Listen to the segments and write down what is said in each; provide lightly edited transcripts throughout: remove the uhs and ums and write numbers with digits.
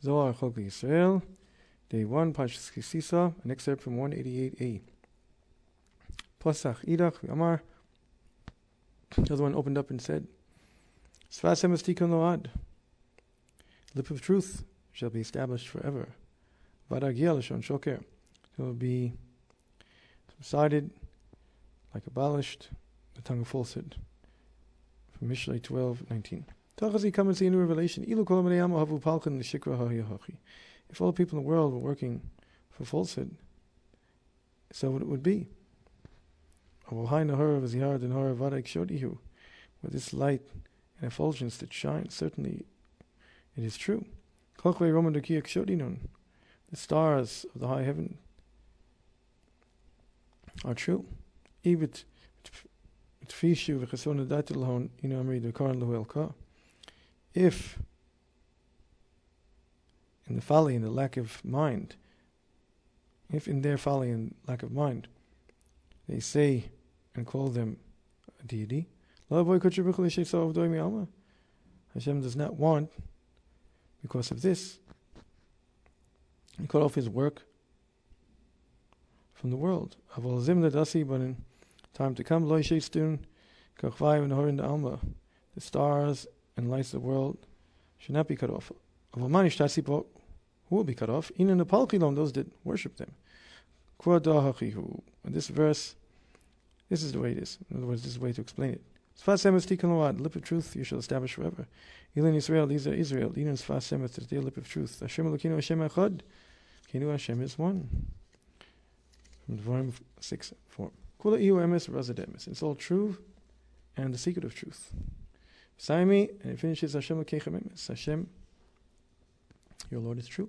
Zohar Chokli Yisrael, Day 1, Parshas Kisisa, an excerpt from 188a. Pasach Idach Amar. The other one opened up and said, Sfas Emes Tikun Load. Lip of truth shall be established forever. Vadagia Lashon Shoker. It will be subsided, like abolished, the tongue of falsehood. From Mishlei 12:19. Tachazi come and see a new revelation. If all the people in the world were working for falsehood, so it would be. With this light and effulgence that shines, certainly it is true. The stars of the high heaven are true. If in the folly and the lack of mind, if in their folly and lack of mind, they say and call them a deity, Hashem does not want, because of this, he cut off his work from the world. But in time to come, the stars and lights of the world should not be cut off. Who will be cut off? Those that worship them. In this verse, this is the way it is. In other words, this is the way to explain it. Lip of truth you shall establish forever. Elin Israel, these are Israel. Elin Sfas Emes is their lip of truth. Hashem Elokeinu Hashem Echad. Kenu Hashem is one. From Devarim 6:4. Kula ihu emes razad emes. It's all true and the secret of truth. Saimi, and it finishes Hashem Lekechem Emes. Hashem, your Lord is true.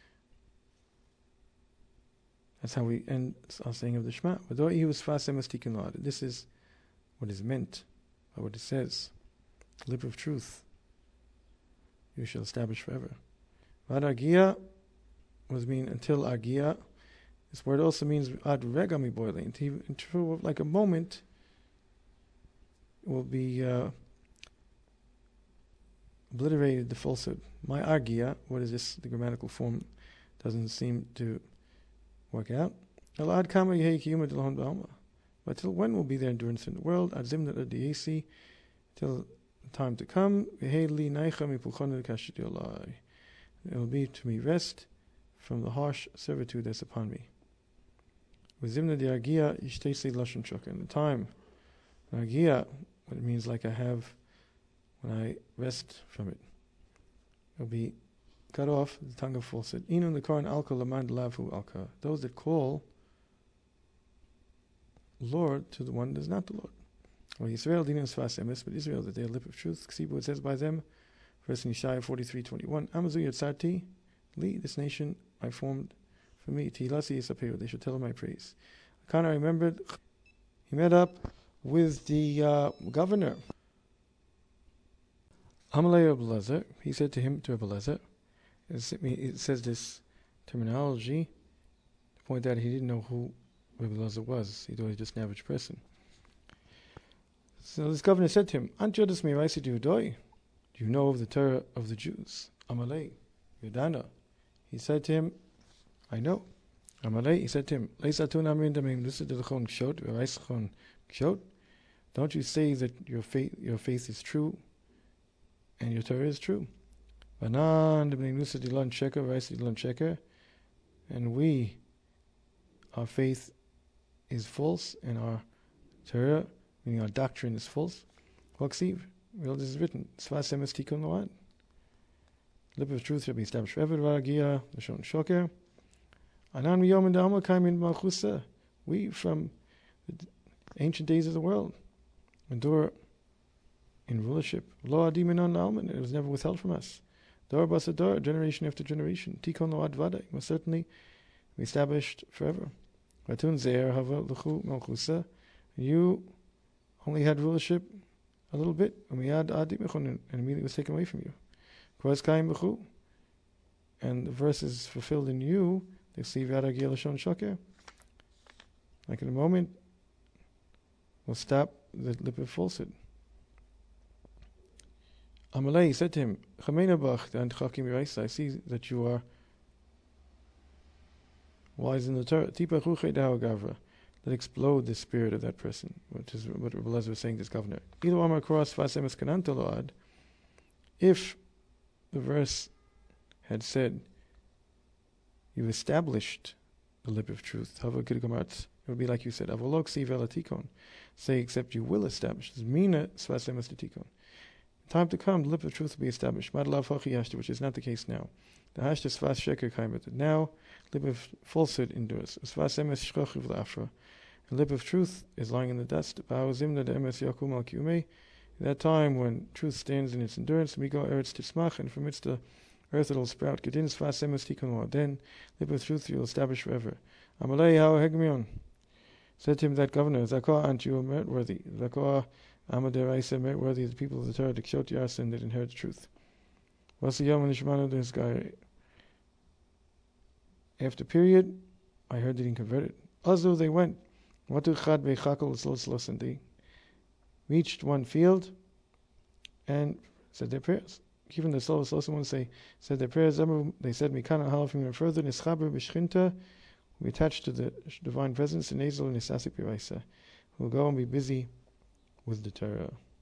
That's how we end our saying of the Shema. This is what is meant by what it says. Lip of truth you shall establish forever. Vad Agia was mean until Agia. This word also means ad regami boiling. Until like a moment will be obliterated the falsehood. My Agia, what is this? The grammatical form doesn't seem to work out. But till when will be there endurance in the world? Till time to come. It will be to me rest from the harsh servitude that's upon me. In the time, Agia, what it means like I have when I rest from it, will be cut off the tongue of falsehood. Those that call Lord to the one that is not the Lord. But Israel that they are lip of truth. It says by them, verse in Yeshaya 43:21, Amazu Yatzarti Li, this nation I formed for me. Tehilasi Yisaperu, they should tell my praise. Kana remembered, he met up with the governor. Amalei Abelezer, he said to him, to Abelezer, it says this terminology to point out he didn't know who Abelezer was. He thought he was just an average person. So this governor said to him, Anjodas Miraisi Dudoi, do you know of the Torah of the Jews? Amalei, Yudana. He said to him, I know. Amalei, he said to him, don't you say that your faith is true and your Torah is true? And we, our faith is false and our Torah, meaning our doctrine, is false. This is written. Lip of truth shall be established forever. We from the ancient days of the world endure in rulership. It was never withheld from us. Generation after generation. Most certainly be established forever. You only had rulership a little bit, and immediately was taken away from you. And the verse is fulfilled in you. Like in a moment, we'll stop the lip of falsehood. Amalei said to him, I see that you are wise in the Torah. That explode the spirit of that person, which is what Rabbi Elazar was saying to this governor. If the verse had said, you established the lip of truth, it would be like you said, say, except you will establish. In time to come, the lip of truth will be established, which is not the case now. Now, lip of falsehood endures. The lip of truth is lying in the dust. At that time when truth stands in its endurance, and from its the earth it will sprout. Then, lip of truth you will establish forever. Said to him that governor, Zakah, aren't you merit worthy? Zakah, Amaderaisa, merit worthy of the people of the Torah, Dikshot Yarsin, that inherit the truth. What's the Yom Nishmanu this guy? After period, I heard that he converted. Also they went. They reached one field and said their prayers. Even the Solos ones said their prayers. They said, Mikana halafim further, Nischaber b'shchinta, we attached to the divine presence, in Ezel and Nisasik Piraisa. We'll go and be busy with the Torah.